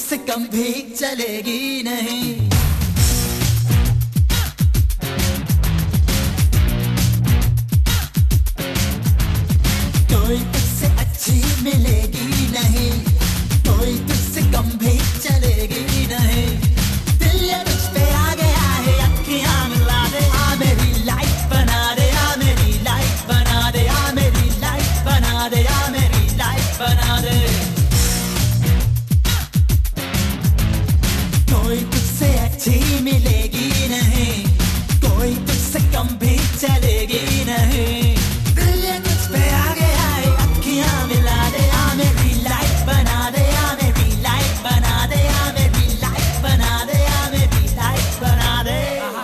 तुझसे कम भी चलेगी नहीं। कोई तुझसे अच्छी मिलेगी नहीं, कोई तुझसे कम भी चलेगी नहीं। दिल ये तुझ पे आ गया है, अखियां मिला दे, आ मेरी लाइफ बना दे, आ मेरी लाइफ बना दे, आ मेरी लाइफ बना दे, आ मेरी लाइफ बना दे। कोई तुझसे अच्छी मिलेगी नहीं, कोई तुझसे कम भी चलेगी नहीं। दिल ये तुझ पे आ गया है, अखियां मिला दे, आ मेरी लाइफ बना दे, आ मेरी लाइफ बना दे, आ मेरी लाइफ बना दे, आ मेरी लाइफ बना दे।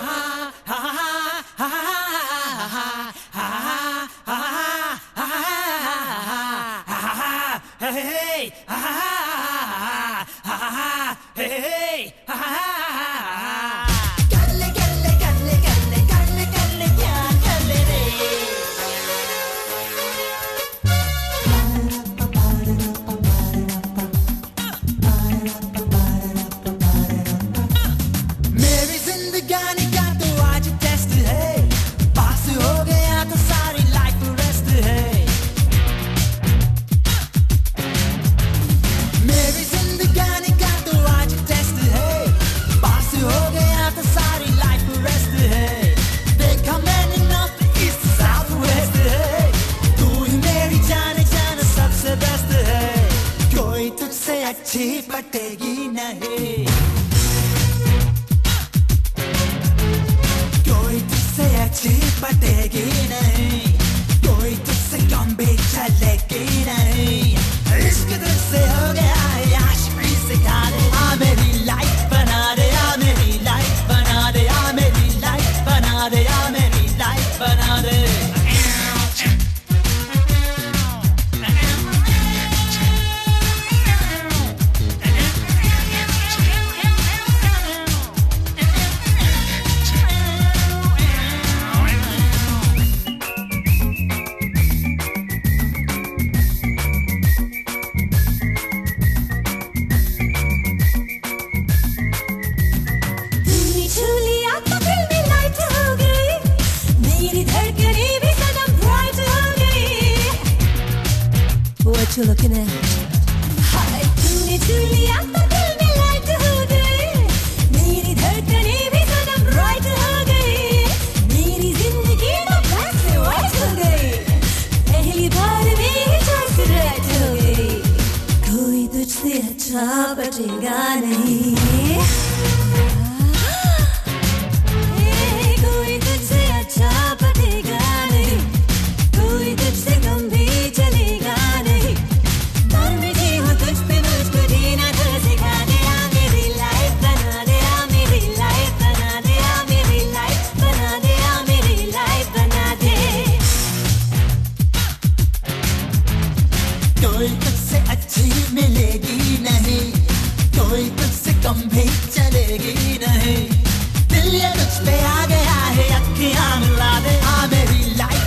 मेरी जिंदगानी का तो आज टेस्ट है, पास हो गया तो सारी लाइफ रेस्ट है। मेरी जिंदगानी का तो आज टेस्ट है, पास हो गया तो सारी लाइफ रेस्ट है। देखा मैंने नॉर्थ ईस्ट साउथ वेस्ट है, तू ही मेरी जान जान सबसे बेस्ट है। कोई तुझसे अच्छी पटेगी नहीं, कोई तुझसे अच्छी पटेगी नहीं, कोई तुझसे कम भी चलेगी नहीं। इश्क तुझसे हो गया है, आशिकी सिखा दे, आ मेरी लाइफ बना दे, आ मेरी लाइफ बना दे, आ मेरी लाइफ बना दे, आ मेरी लाइफ बना दे। तूने छू लिया तो दिल में लाइट हो गई, मेरी धड़कनें भी सनम ब्राइट हो गई। What you looking at? हाय तूने छू लिया तो दिल में लाइट हो गई, मेरी धड़कनें भी सनम ब्राइट हो गई। मेरी जिंदगी तो ब्लैक से व्हाइट हो गई, पहली बार मेरी चॉइस राइट हो गई। कोई तुझसे अच्छा बचेगा नहीं, कोई तुझसे अच्छा बचेगा नहीं, कोई तुझसे कम भी चलेगा नहीं। मर मिटी हूँ तुझ पे, मुझको जीना तो सिखा दे, आ मेरी लाइफ बना दे, आ मेरी लाइफ बना दे, आ मेरी लाइफ बना दे, आ मेरी लाइफ बना दे। कोई तुझसे अच्छी मिलेगी नहीं, कोई तुझसे कम भी चलेगी नहीं। दिल ये तुझ पे आ गया है, अखियां मिला दे, आ मेरी लाइफ